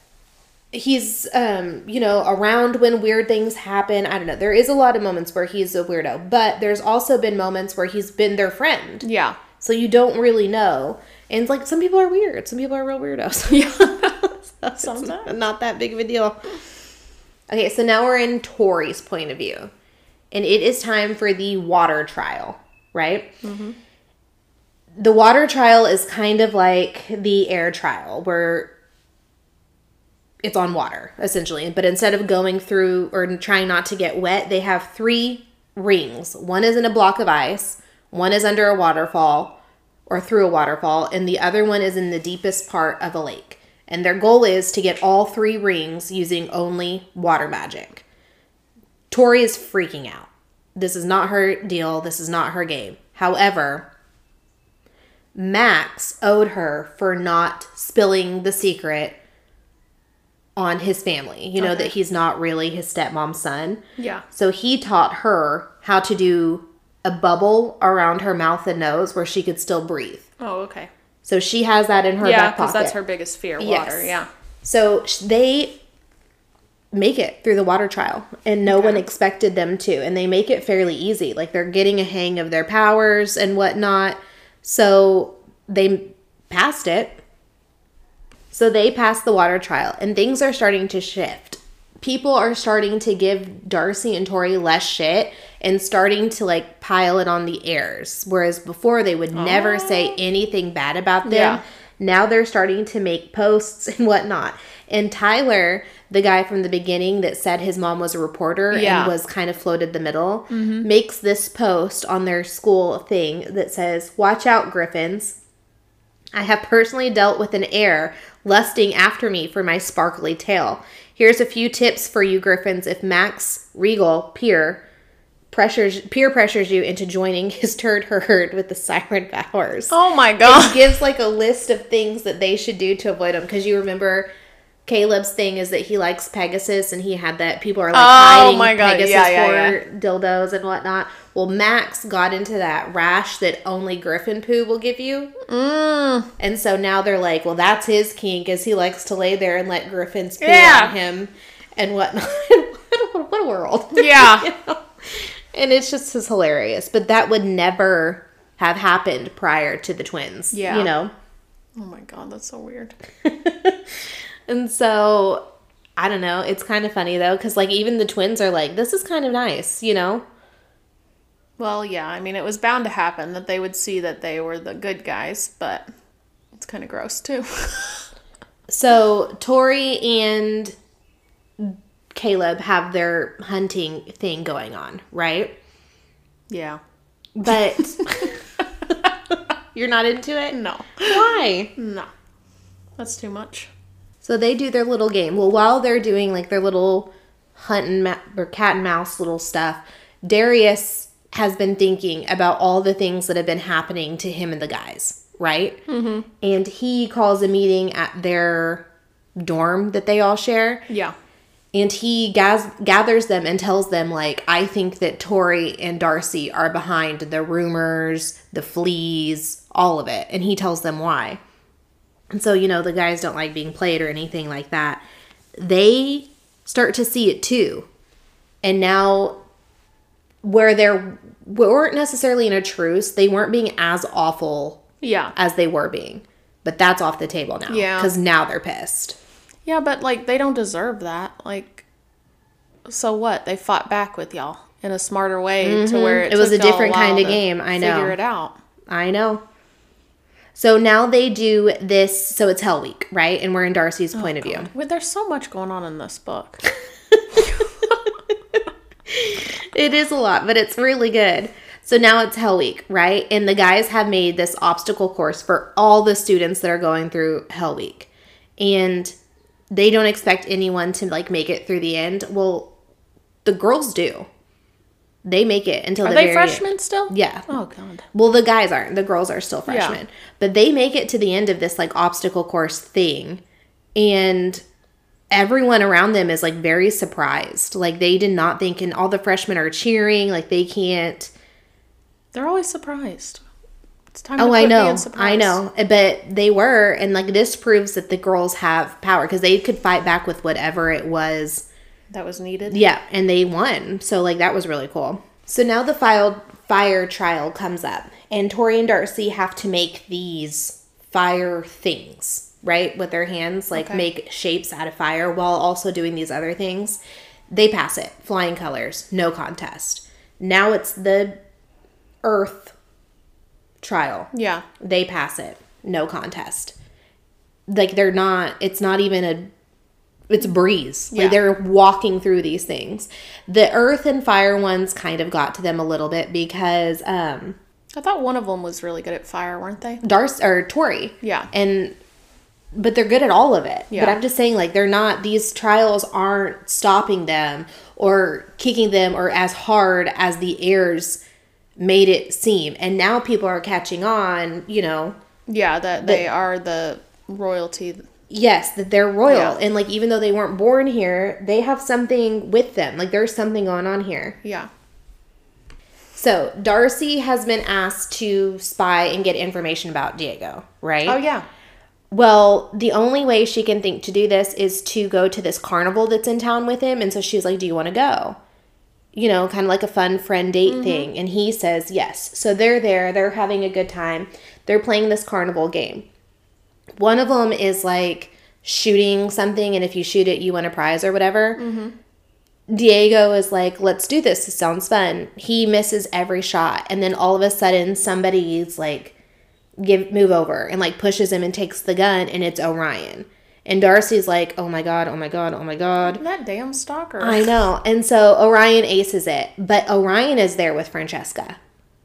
he's, you know, around when weird things happen. I don't know. There is a lot of moments where he's a weirdo, but there's also been moments where he's been their friend. Yeah. So you don't really know. And, like, some people are weird. Some people are real weirdos. Yeah. Sometimes. Not that big of a deal. Okay, so now we're in Tori's point of view. And it is time for the water trial, right? Mm-hmm. The water trial is kind of like the air trial, where it's on water, essentially. But instead of going through or trying not to get wet, they have 3 rings. One is in a block of ice. One is under a waterfall or through a waterfall. And the other one is in the deepest part of a lake. And their goal is to get all 3 rings using only water magic. Tori is freaking out. This is not her deal. This is not her game. However, Max owed her for not spilling the secret on his family. You know, that he's not really his stepmom's son. Yeah. So he taught her how to do a bubble around her mouth and nose where she could still breathe. Oh, okay. So she has that in her back pocket. Yeah, because that's her biggest fear, water. Yes. Yeah. So they make it through the water trial, and no one expected them to. And they make it fairly easy. Like, they're getting a hang of their powers and whatnot. So they passed it. So they passed the water trial, and things are starting to shift. People are starting to give Darcy and Tori less shit and starting to, like, pile it on the heirs. Whereas before they would never say anything bad about them. Yeah. Now they're starting to make posts and whatnot. And Tyler, the guy from the beginning that said his mom was a reporter and was kind of floated the middle, makes this post on their school thing that says, "Watch out, Griffins. I have personally dealt with an heir lusting after me for my sparkly tail. Here's a few tips for you, Griffins, if Max Regal peer pressures you into joining his turd herd with the siren powers." Oh my god. It gives like a list of things that they should do to avoid him. Because you remember Caleb's thing is that he likes Pegasus, and he had that people are like hiding Pegasus for dildos and whatnot. Well, Max got into that rash that only Griffin poo will give you. And so now they're like, well, that's his kink, is he likes to lay there and let Griffins poo on him and whatnot. What a world. Yeah. You know? And it's just hilarious. But that would never have happened prior to the twins. Yeah. You know? Oh my god, that's so weird. And so, I don't know. It's kind of funny, though, because, like, even the twins are like, this is kind of nice, you know? Well, yeah, I mean, it was bound to happen that they would see that they were the good guys, but it's kind of gross, too. So, Tori and Caleb have their hunting thing going on, right? Yeah. But you're not into it? No. Why? No. That's too much. So they do their little game. Well, while they're doing like their little or cat and mouse little stuff, Darius has been thinking about all the things that have been happening to him and the guys, right? Mm-hmm. And he calls a meeting at their dorm that they all share. Yeah. And he gathers them and tells them, like, I think that Tori and Darcy are behind the rumors, the fleas, all of it. And he tells them why. And so, you know, the guys don't like being played or anything like that. They start to see it too. And now, where they weren't necessarily in a truce, they weren't being as awful as they were being. But that's off the table now. Yeah. Because now they're pissed. Yeah, but, like, they don't deserve that. Like, so what? They fought back with y'all in a smarter way to where it was a took y'all different while kind of to game. I know. Figure it out. I know. So now they do this, so it's Hell Week, right? And we're in Darcy's point of view. Well, there's so much going on in this book. It is a lot, but it's really good. So now it's Hell Week, right? And the guys have made this obstacle course for all the students that are going through Hell Week. And they don't expect anyone to, like, make it through the end. Well, the girls do. They make it until the very end. Are they freshmen still? Yeah. Oh, God. Well, the guys aren't. The girls are still freshmen. Yeah. But they make it to the end of this, like, obstacle course thing. And everyone around them is, like, very surprised. Like, they did not think, and all the freshmen are cheering. Like, they can't. They're always surprised. It's time to Oh, quit I know. being surprised. I know. But they were. And, like, this proves that the girls have power. Because they could fight back with whatever it was that was needed. Yeah, and they won. So, like, that was really cool. So now the fire trial comes up. And Tori and Darcy have to make these fire things, right? With their hands, like, make shapes out of fire while also doing these other things. They pass it. Flying colors. No contest. Now it's the earth trial. Yeah. They pass it. No contest. Like, it's not even it's a breeze. Like, they're walking through these things. The earth and fire ones kind of got to them a little bit because I thought one of them was really good at fire, weren't they? Darcy or Tori. Yeah. And but they're good at all of it. Yeah. But I'm just saying, like, these trials aren't stopping them or kicking them or as hard as the heirs made it seem. And now people are catching on, Yeah, that they are the royalty. Yes, that they're royal. Yeah. And, like, even though they weren't born here, they have something with them. Like, there's something going on here. Yeah. So, Darcy has been asked to spy and get information about Diego, right? Oh, yeah. Well, the only way she can think to do this is to go to this carnival that's in town with him. And so she's like, do you want to go? Kind of like a fun friend date thing. And he says yes. So they're there. They're having a good time. They're playing this carnival game. One of them is like shooting something. And if you shoot it, you win a prize or whatever. Mm-hmm. Diego is like, let's do this. This sounds fun. He misses every shot. And then all of a sudden somebody's like, move over and like pushes him and takes the gun, and it's Orion. And Darcy's like, oh my God, oh my God, oh my God. That damn stalker. I know. And so Orion aces it. But Orion is there with Francesca.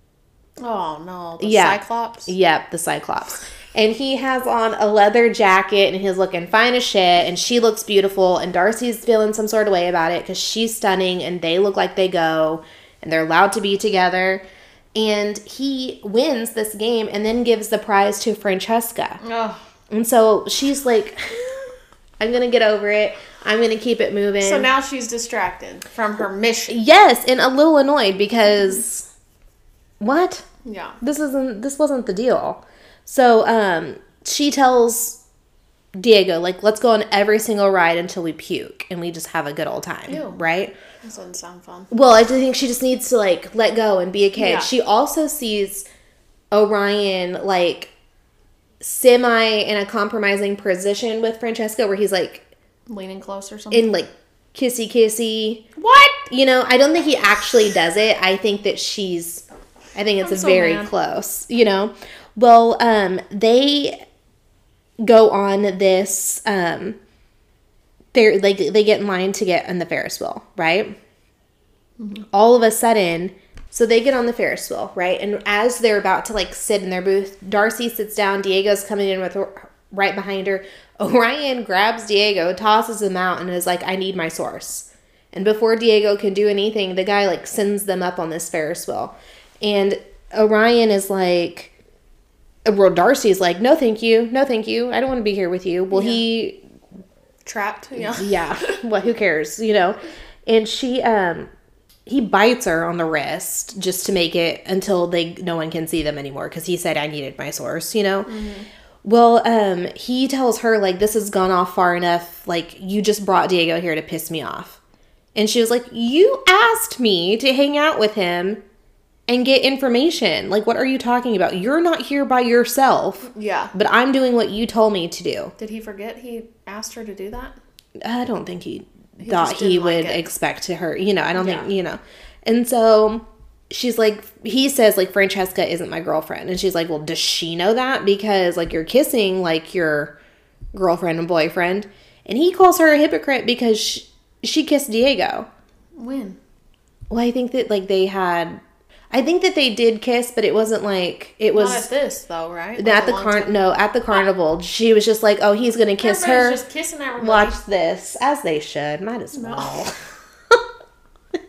Oh no. The Yeah. Cyclops? Yep, the Cyclops. And he has on a leather jacket and he's looking fine as shit, and she looks beautiful, and Darcy's feeling some sort of way about it because she's stunning and they look like they go and they're allowed to be together. And he wins this game and then gives the prize to Francesca. Oh. And so she's like, I'm going to get over it. I'm going to keep it moving. So now she's distracted from her mission. Yes, and a little annoyed because what? Yeah. This wasn't the deal. So she tells Diego, like, let's go on every single ride until we puke and we just have a good old time. Ew. Right? This doesn't sound fun. Well, I think she just needs to, like, let go and be a kid. Yeah. She also sees Orion, like, semi in a compromising position with Francesca where he's, like, Leaning close or something? in, like, kissy. What? I don't think he actually does it. I think that I think it's very close, Well, they go on this, they get in line to get on the Ferris wheel, right? Mm-hmm. All of a sudden, so they get on the Ferris wheel, right? And as they're about to, like, sit in their booth, Darcy sits down, Diego's coming in with her, right behind her. Orion grabs Diego, tosses him out, and is like, I need my source. And before Diego can do anything, the guy, like, sends them up on this Ferris wheel. And Orion is like, well, Darcy's like, no, thank you. No, thank you. I don't want to be here with you. Well, he... Trapped, yeah. Yeah. Well, who cares, And he bites her on the wrist just to make it until no one can see them anymore because he said I needed my source, Mm-hmm. Well, he tells her, like, this has gone off far enough. Like, you just brought Diego here to piss me off. And she was like, you asked me to hang out with him and get information. Like, what are you talking about? You're not here by yourself. Yeah. But I'm doing what you told me to do. Did he forget he asked her to do that? I don't think he thought he would expect to her. I don't Yeah. think, And so she's like, he says, like, Francesca isn't my girlfriend. And she's like, well, does she know that? Because, like, you're kissing, like, your girlfriend and boyfriend. And he calls her a hypocrite because she kissed Diego. When? Well, I think that, like, I think that they did kiss, but it wasn't like it was. Not at this though, right? Like at the carnival, she was just like, "Oh, he's gonna kiss her." Just kissing everybody. Watch this, as they should. Might as well. No.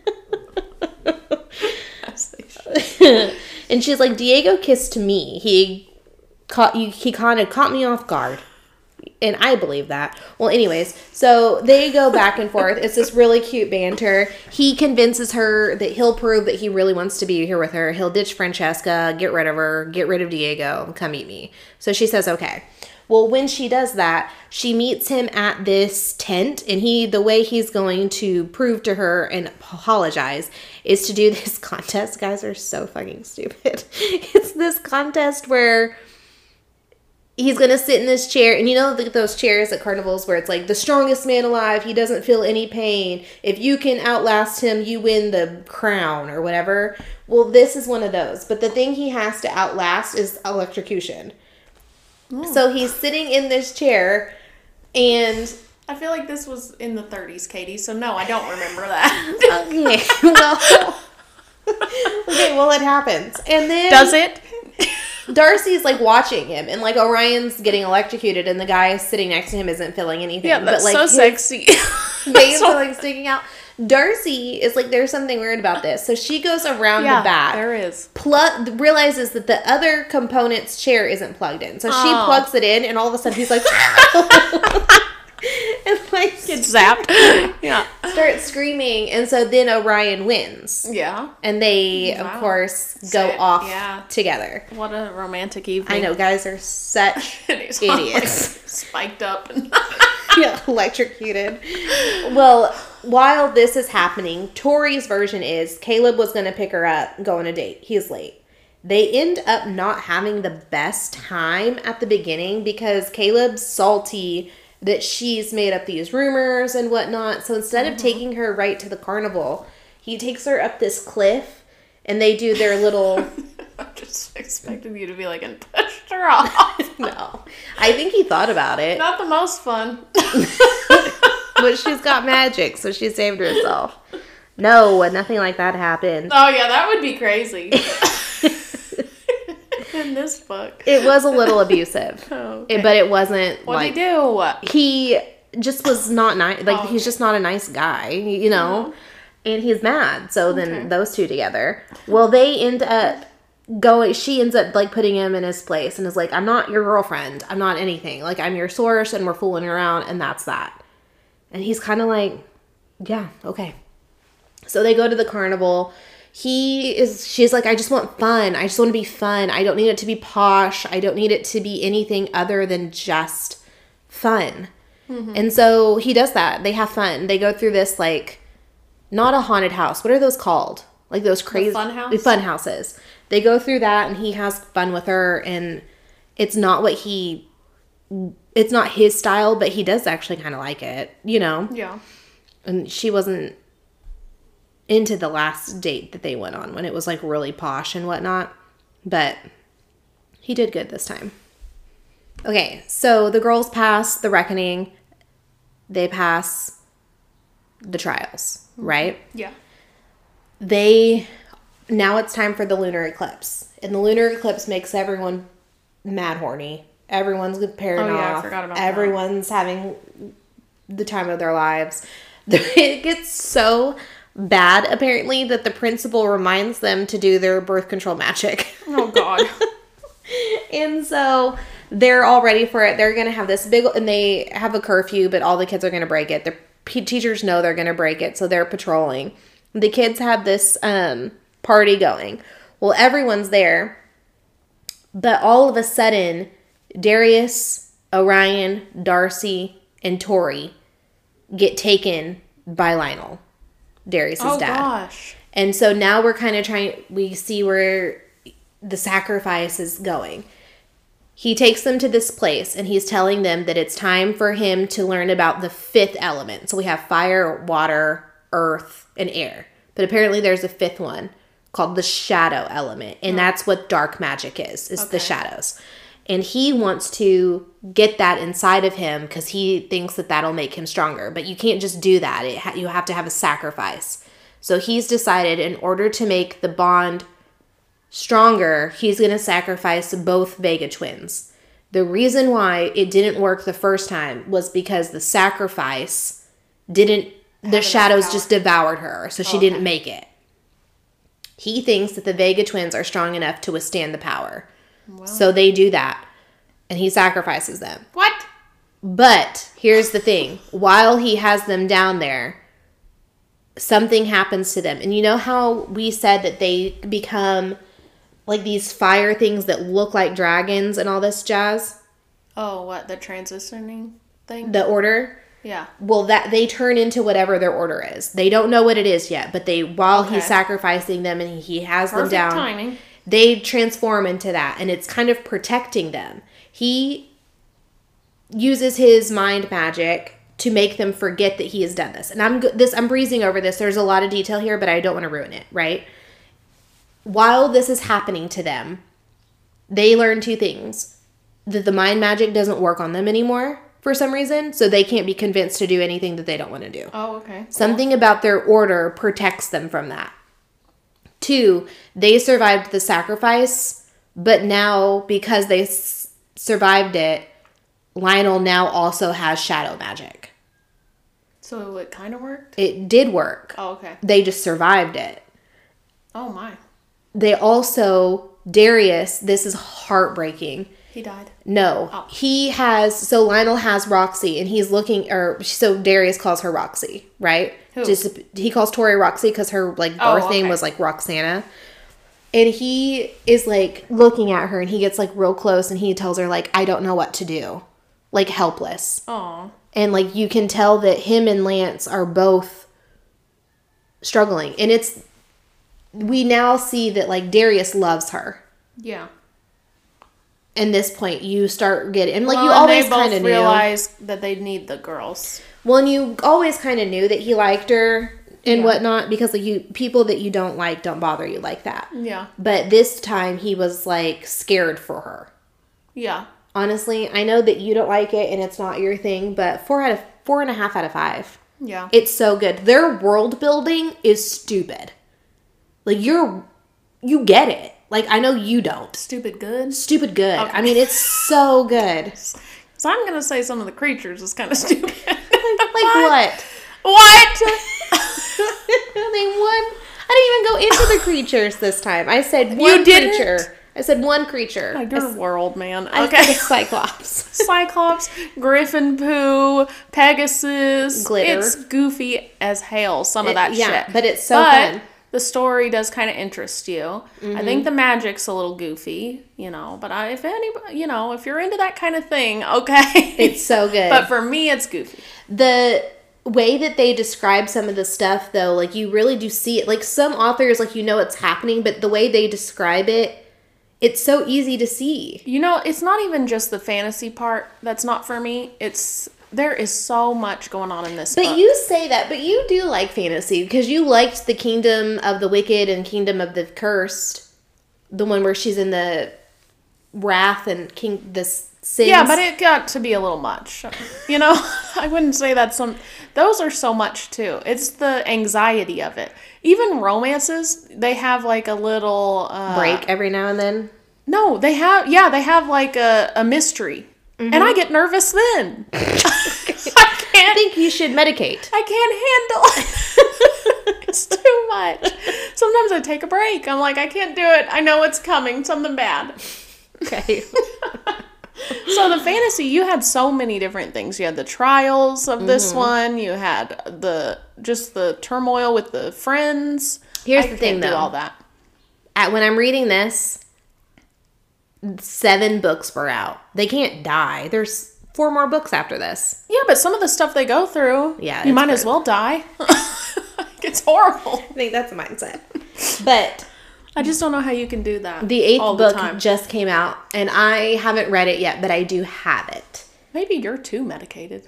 As they should. And she's like, "Diego kissed me. He kind of caught me off guard." And I believe that. Well, anyways, so they go back and forth. It's this really cute banter. He convinces her that he'll prove that he really wants to be here with her. He'll ditch Francesca, get rid of her, get rid of Diego, come meet me. So she says, okay. Well, when she does that, she meets him at this tent, and the way he's going to prove to her and apologize is to do this contest. Guys are so fucking stupid. It's this contest where he's going to sit in this chair, and those chairs at carnivals where it's like the strongest man alive, he doesn't feel any pain. If you can outlast him, you win the crown or whatever. Well, this is one of those. But the thing he has to outlast is electrocution. Oh. So he's sitting in this chair, and I feel like this was in the 30s, Katie, so no, I don't remember that. Okay, well, it happens. And then... Does it? Darcy's like watching him, and like Orion's getting electrocuted, and the guy sitting next to him isn't feeling anything. Yeah, that's but, like, so sexy. Veins are like sticking out. Darcy is like, there's something weird about this. So she goes around the back. There is. Realizes that the other component's chair isn't plugged in. So she plugs it in, and all of a sudden he's like, and like gets zapped. Yeah. Starts screaming, and so then Orion wins. Yeah. And they, of course, go off together. What a romantic evening. I know, guys are such idiots. Like, spiked up and yeah, electrocuted. Well, while this is happening, Tori's version is Caleb was going to pick her up, go on a date. He's late. They end up not having the best time at the beginning because Caleb's salty that she's made up these rumors and whatnot. So instead of taking her right to the carnival, he takes her up this cliff and they do their little... I'm just expecting you to be like, and pushed her off. No. I think he thought about it. Not the most fun. But she's got magic, so she saved herself. No, nothing like that happened. Oh, yeah, that would be crazy. In this book. It was a little abusive. Oh, okay. But it wasn't What'd he do? He just was not nice. Like, he's just not a nice guy, you know? And he's mad. So then those two together. Well, they end up she ends up, like, putting him in his place and is like, I'm not your girlfriend. I'm not anything. Like, I'm your source and we're fooling around and that's that. And he's kind of like, yeah, okay. So they go to the carnival. She's like, I just want fun. I just want to be fun. I don't need it to be posh. I don't need it to be anything other than just fun. Mm-hmm. And so he does that. They have fun. They go through this, like, not a haunted house. What are those called? Like those crazy fun houses. They go through that and he has fun with her, and it's not it's not his style, but he does actually kind of like it, you know? Yeah. And she wasn't into the last date that they went on when it was like really posh and whatnot, but he did good this time. Okay, so the girls pass the reckoning. They pass the trials, right? Yeah. Now it's time for the lunar eclipse. And the lunar eclipse makes everyone mad horny. Everyone's pairing off. I forgot about Everyone's having the time of their lives. It gets so bad, apparently, that the principal reminds them to do their birth control magic. Oh, God. And so they're all ready for it. They're going to have this big... And they have a curfew, but all the kids are going to break it. The teachers know they're going to break it, so they're patrolling. The kids have this party going. Well, everyone's there. But all of a sudden, Darius, Orion, Darcy, and Tori get taken by Lionel, Darius's dad. Oh, gosh. And so now we're kind of we see where the sacrifice is going. He takes them to this place, and he's telling them that it's time for him to learn about the fifth element. So we have fire, water, earth, and air. But apparently there's a fifth one called the shadow element. And that's what dark magic is the shadows. And he wants to get that inside of him because he thinks that that'll make him stronger. But you can't just do that. You have to have a sacrifice. So he's decided in order to make the bond stronger, he's going to sacrifice both Vega twins. The reason why it didn't work the first time was because the sacrifice the shadows just devoured her. So she didn't make it. He thinks that the Vega twins are strong enough to withstand the power. Wow. So they do that. And he sacrifices them. What? But here's the thing. While he has them down there, something happens to them. And you know how we said that they become like these fire things that look like dragons and all this jazz? Oh, what? The transitioning thing? The order? Yeah. Well, that they turn into whatever their order is. They don't know what it is yet, but while he's sacrificing them and he has them down, timing. They transform into that, and it's kind of protecting them. He uses his mind magic to make them forget that he has done this. And I'm breezing over this. There's a lot of detail here, but I don't want to ruin it, right? While this is happening to them, they learn two things. That the mind magic doesn't work on them anymore for some reason, so they can't be convinced to do anything that they don't want to do. Oh, okay. Cool. Something about their order protects them from that. 2, they survived the sacrifice, But now, because they survived it, Lionel now also has shadow magic. So it kind of worked? It did work. Oh, okay. They just survived it. Oh, my. They also, Darius, this is heartbreaking. He died? No. Oh. He has, so Lionel has Roxy, and he's looking, or, so Darius calls her Roxy, right? Who? He calls Tori Roxy because her, like, birth name was, like, Roxana. And he is, like, looking at her, and he gets, like, real close, and he tells her, like, I don't know what to do. Like, helpless. Aw. And, like, you can tell that him and Lance are both struggling. And we now see that, like, Darius loves her. Yeah. In this point, you start getting... And, like, you always kind of knew. realize that they need the girls. Well, and you always kind of knew that he liked her and whatnot. Because, like, people that you don't like don't bother you like that. Yeah. But this time, he was, like, scared for her. Yeah. Honestly, I know that you don't like it and it's not your thing, but 4.5 out of 5. Yeah. It's so good. Their world building is stupid. Like, you get it. Like, I know you don't. Stupid good? Stupid good. Okay. I mean, it's so good. So I'm going to say some of the creatures is kind of stupid. Like what? What? They won. I didn't even go into the creatures this time. I said one creature. I said one creature. Oh, your world, man. I Okay. said Cyclops. Cyclops, Griffin Poo, Pegasus. Glitter. It's goofy as hell, some of that shit. But it's so fun. The story does kind of interest you. Mm-hmm. I think the magic's a little goofy, but if you're into that kind of thing, okay. It's so good. But for me, it's goofy. The way that they describe some of the stuff, though, like, you really do see it. Like, some authors, like, it's happening, but the way they describe it, it's so easy to see. It's not even just the fantasy part that's not for me. There is so much going on in this book. But you say that, but you do like fantasy because you liked the Kingdom of the Wicked and Kingdom of the Cursed. The one where she's in the wrath and the sins. Yeah, but it got to be a little much. I wouldn't say that's those are so much too. It's the anxiety of it. Even romances, they have like a little break every now and then. No, they have like a mystery. Mm-hmm. And I get nervous then. I think you should medicate. I can't handle it. It's too much. Sometimes I take a break. I'm like, I can't do it. I know it's coming. Something bad. Okay. So the fantasy, you had so many different things. You had the trials of this one. You had the turmoil with the friends. Here's the thing, though. Do all that. When I'm reading this, 7 books were out. They can't die. There's 4 more books after this. Yeah, but some of the stuff they go through, you might as well die. It's horrible. I think that's a mindset. But I just don't know how you can do that. The 8th book just came out, and I haven't read it yet, but I do have it. Maybe you're too medicated.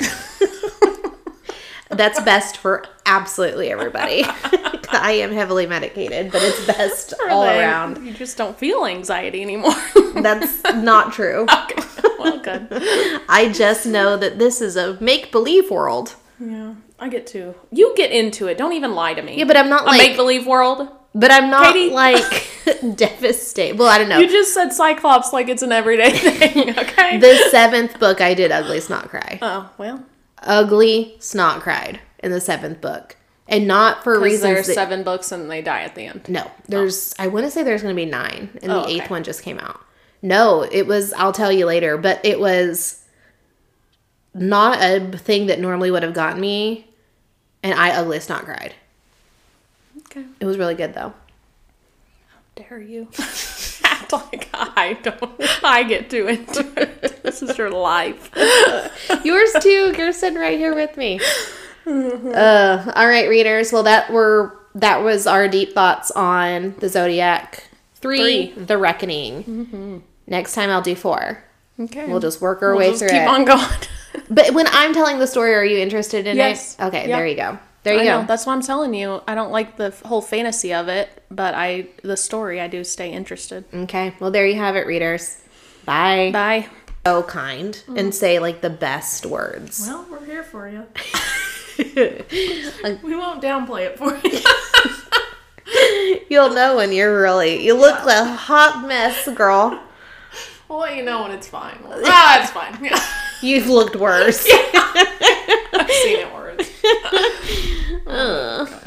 That's best for absolutely everybody. I am heavily medicated, but it's best all around. You just don't feel anxiety anymore. That's not true. Okay. Well, good. I just know that this is a make-believe world. Yeah, I get to. You get into it. Don't even lie to me. Yeah, but I'm not a make-believe world. But I'm not, Katie? like, devastated. Well, I don't know. You just said Cyclops like it's an everyday thing, okay? The 7th book, I did ugly snot cry. Oh, well. Ugly snot cried in the 7th book. And not for reasons there's 7 books and they die at the end. No. I want to say there's going to be 9. And the 8th one just came out. No, it was, I'll tell you later. But it was not a thing that normally would have gotten me. And I ugly snot cried. Okay. It was really good, though. How dare you act like I get too into it. This is your life. Yours too. You're sitting right here with me. All right, readers. Well, that was our deep thoughts on the Zodiac 3, The Reckoning. Mm-hmm. Next time I'll do 4. Okay. We'll just work our way through it. Keep on going. But when I'm telling the story, are you interested in it? Okay, yep. There you go. There you go. That's what I'm telling you. I don't like the whole fantasy of it, but the story, I do stay interested. Okay. Well, there you have it, readers. Bye. Bye. So kind and say, like, the best words. Well, we're here for you. We won't downplay it for you. You'll know when you're really... You look like a hot mess, girl. We'll let you know when it's fine. It's fine. Yeah. You've looked worse. I've seen it worse. Oh,